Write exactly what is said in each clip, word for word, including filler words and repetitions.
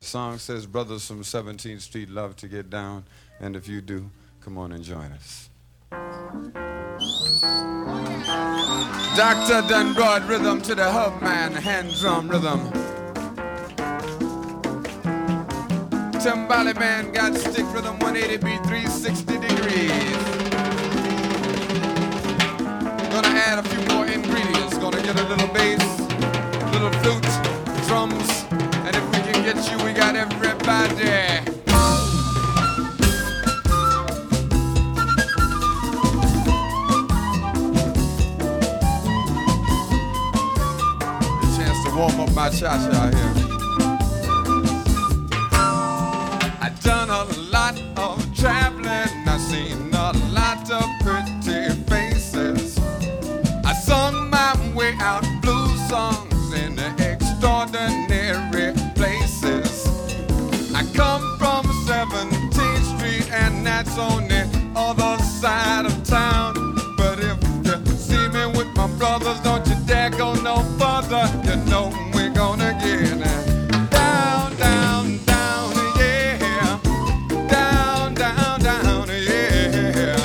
Song says, brothers from seventeenth Street love to get down, and if you do, come on and join us. Doctor done brought rhythm to the hub man, hand drum rhythm. Timbali man got stick rhythm, one eighty beat, three sixty degrees. Gonna add a few more ingredients, gonna get a little bass, little flute, drums, and if we can get you, we got everybody. A chance to warm up my cha-cha here. I done a lot of traveling, I seen a lot of pretty faces. I sung my way out blues songs in the extraordinary places. I come from seventeenth Street and that's on the other side of town. But if you see me with my brothers, don't you dare go no further. You know we're gonna get down, down, down, yeah. Down, down, down, yeah.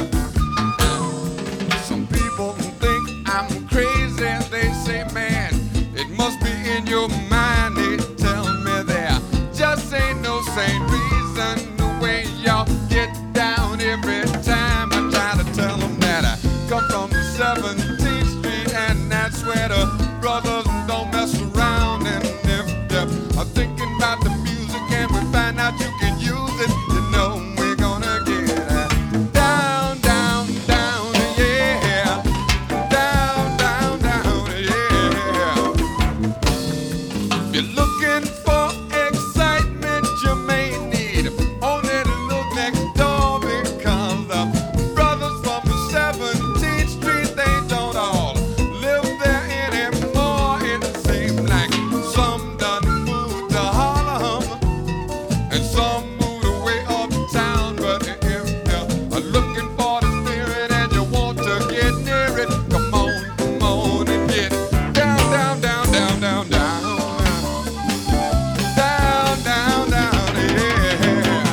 Some people think I'm crazy. They say, man, it must be in your mind. They tell me there just ain't no sane reason the way y'all get down every time. I try to tell them that I come from seventeenth Street and that's where the brothers don't mess around. And if they're thinking about the music and we find out you can use it, you know we're gonna get down, down, down, yeah. Down, down, down, yeah. If you're looking for excitement, you may need only to look next door because the brothers from seventeenth Street, they don't all live there anymore. It seems like some done moved to Harlem and some moved away uptown. But if you're looking for the spirit and you want to get near it, come on, come on and get down, down, down, down, down, down. Down, down, down, yeah.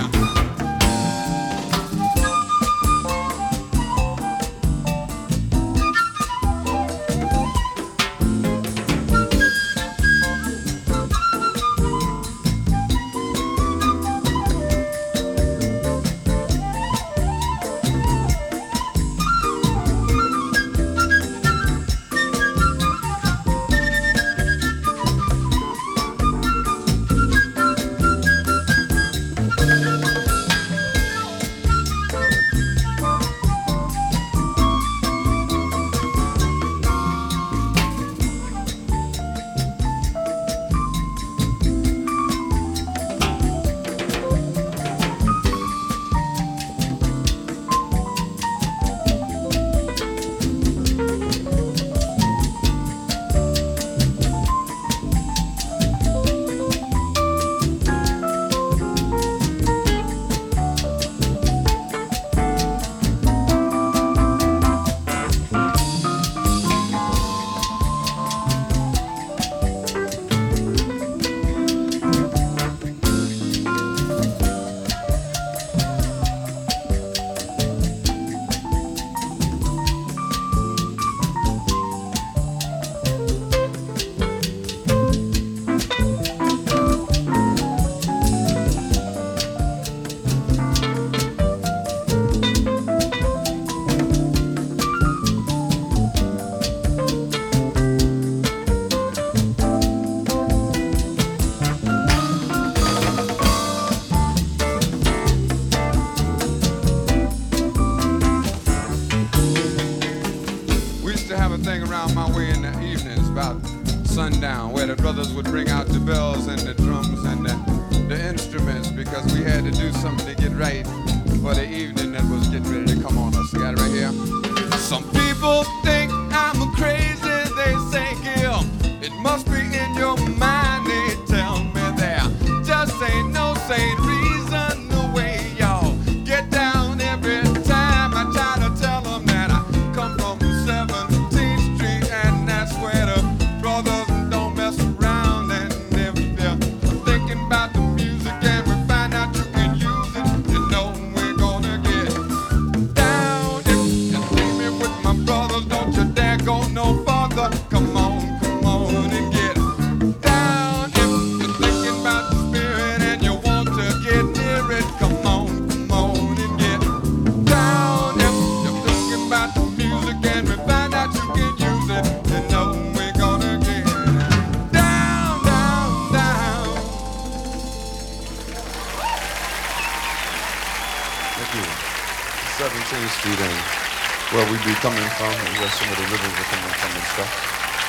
We used to have a thing around my way in the evenings about sundown where the brothers would bring out the bells and the drums and the, the instruments because we had to do something to get right for the evening that was getting ready to come on us. You got it right here. Some people think I'm crazy. They say, Gil, it must be in your mind. They tell me there just ain't no sane reason the way y'all get down every time. I try to tell them that I come from seventeenth Street and that's where the brothers don't mess around. And if they're thinking about the music you. seventeenth Street and where we be coming from and where some of the rivers are coming from and stuff.